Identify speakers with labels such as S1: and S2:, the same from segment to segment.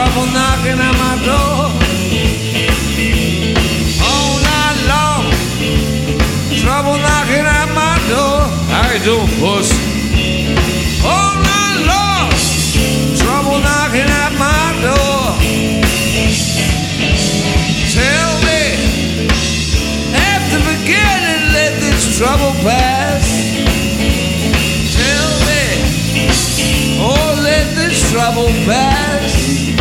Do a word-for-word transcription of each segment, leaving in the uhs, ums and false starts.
S1: trouble knocking at my door. All night long, trouble knocking at my door. How you doing, puss? All night long, trouble knocking at my door. Tell me, after beginning, let this trouble pass. Tell me, oh, let this trouble pass.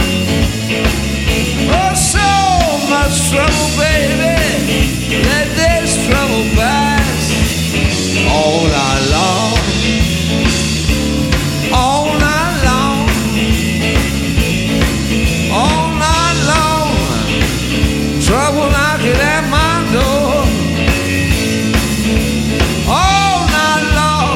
S1: Oh, so much trouble, baby. Let this trouble pass. All night long, all night long, all night long. Trouble knocking at my door. All night long.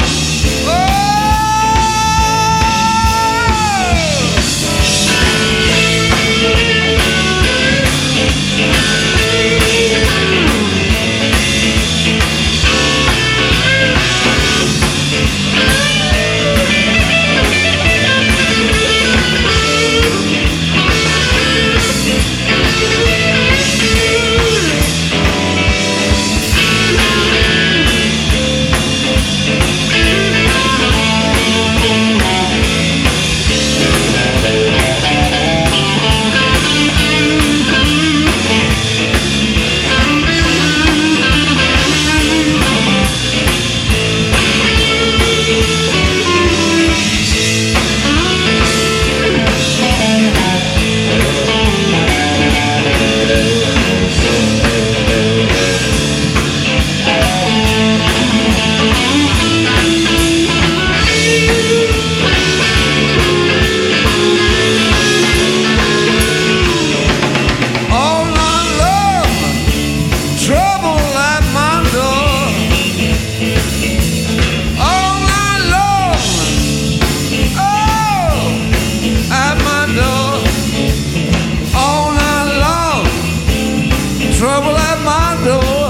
S1: Trouble at my door.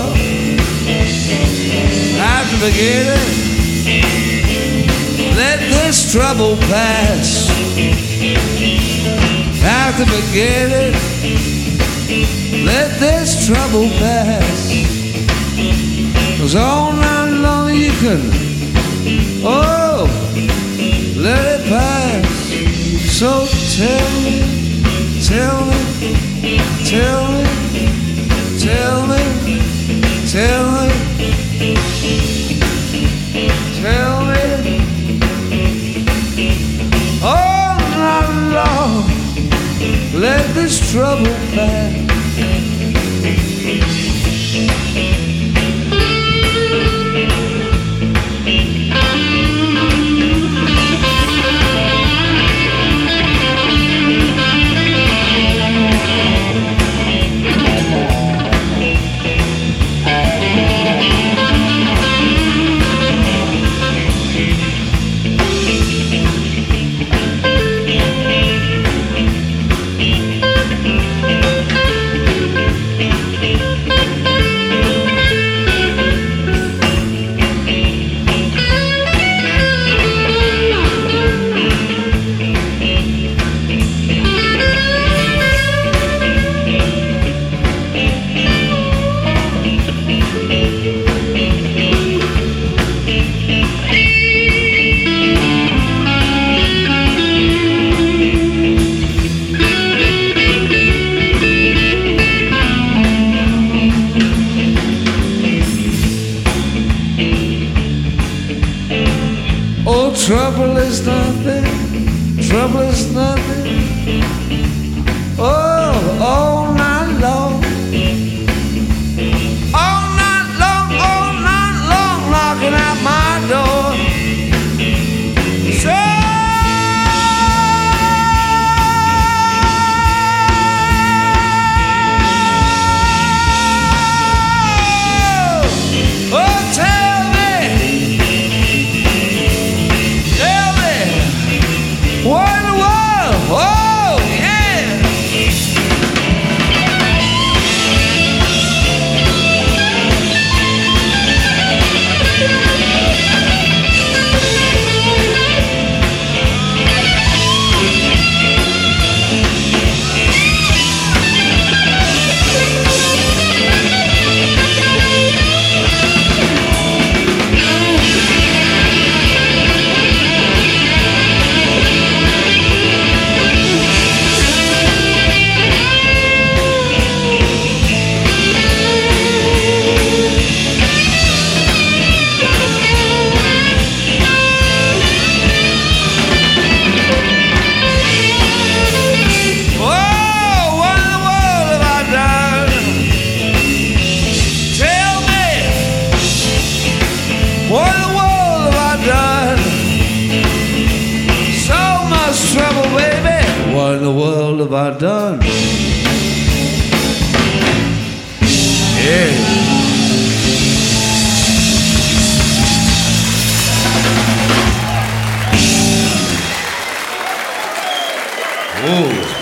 S1: After beginning, let this trouble pass. After beginning, let this trouble pass. 'Cause all night long you can, oh, let it pass. So tell me, tell me, tell me, tell me, tell me, tell me, all night long, let this trouble pass. Oh, trouble is nothing, trouble is nothing. Oh, all night long, all night long, all night long, knocking at my door. So oh, tell me, tell me, what in the world? the world have I done? Yeah. Whoa.